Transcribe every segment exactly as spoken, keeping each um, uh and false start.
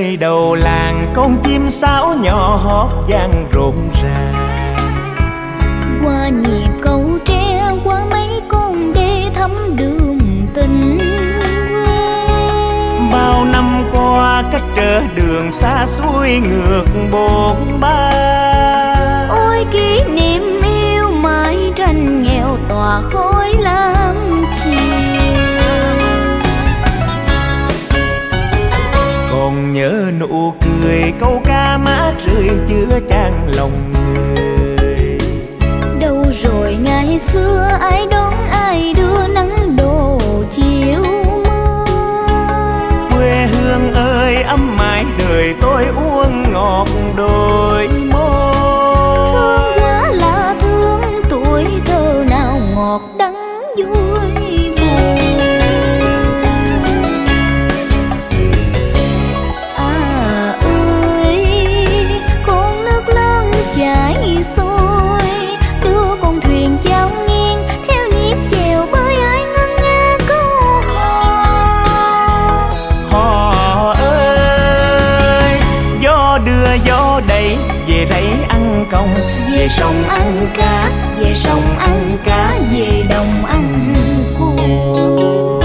nơi đầu làng, con chim sáo nhỏ hót vang rộn ràng. Qua nhịp câu tre, qua mấy con đê thắm đường tình quê. Bao năm qua cách trở đường xa xuôi ngược bộn ba. Ôi kỷ niệm yêu mãi tranh nghèo tỏa khói lam chiều. Còn nhớ nụ cười câu ca mát rượi chứa chan lòng người. Đâu rồi ngày xưa ai đón ai đưa nắng đổ chiều mưa. Quê hương ơi ấm mãi đời tôi uống ngọt đôi môi. Thương quá là thương tuổi thơ nào ngọt đắng vui buồn. À ơi con nước lớn chảy xuôi, đưa con thuyền chao nghiêng theo nhịp chèo bơi ai ngân nga câu hò. Hò ơi gió đưa gió đẩy về rẫy ăn còng, Về sông ăn cá, về sông ăn cá, về đồng ăn cua.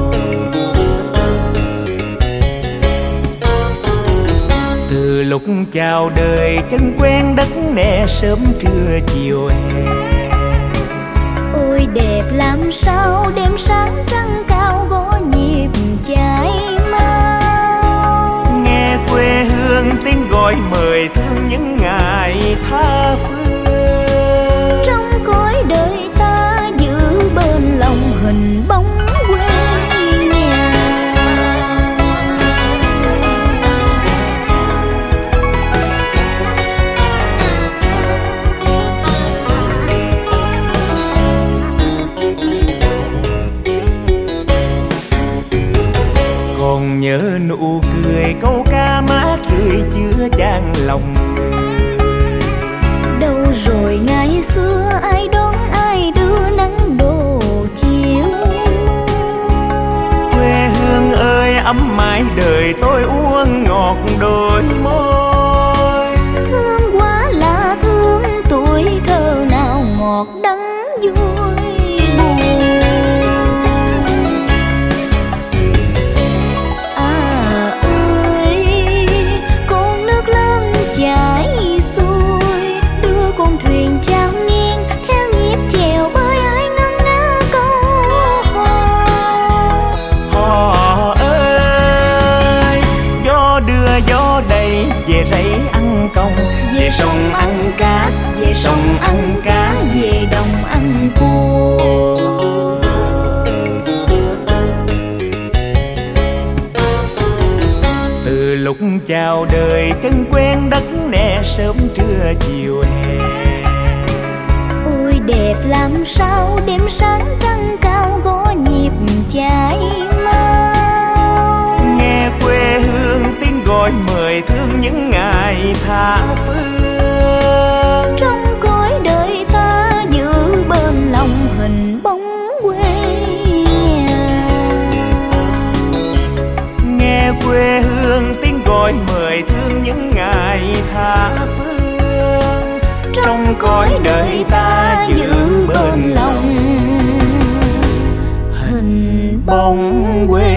từ lúc chào đời chân quen đất nè sớm trưa chiều hè. Ôi đẹp làm sao đêm sáng trăng cao gõ nhịp chảy mau. Nghe quê hương tiếng gọi mời thương những ngày tha phương. Trong cõi đời ta giữ bên lòng hình bóng quê nhà. Còn nhớ nụ cười câu ca mát rượi chứa chan lòng người. Đâu rồi ngày xưa ai đón ai đưa nắng đổ chiều mưa. Quê hương ơi ấm mãi đời tôi uống ngọt đôi môi. Thương quá là thương tuổi thơ nào ngọt đắng vui buồn. À ơi con nước lớn chảy xuôi, đưa con thuyền chao nghiêng theo nhịp chèo bơi ai ngân nga câu hò. Hò ơi gió đưa gió đẩy về rẫy ăn còng, Về sông ăn cá, về sông ăn cá, về đồng ăn cua. từ lúc chào đời chân quen đất nè sớm trưa chiều hè. Ôi đẹp làm sao đêm sáng trăng cao gõ nhịp chảy mau. Nghe quê hương tiếng gọi mời thương những ngày tha phương. Trong cõi đời ta giữ bên lòng hình bóng quê nhà. Nghe quê hương tiếng gọi mời thương những ngày tha phương. Trong cõi đời ta giữ bên lòng hình bóng quê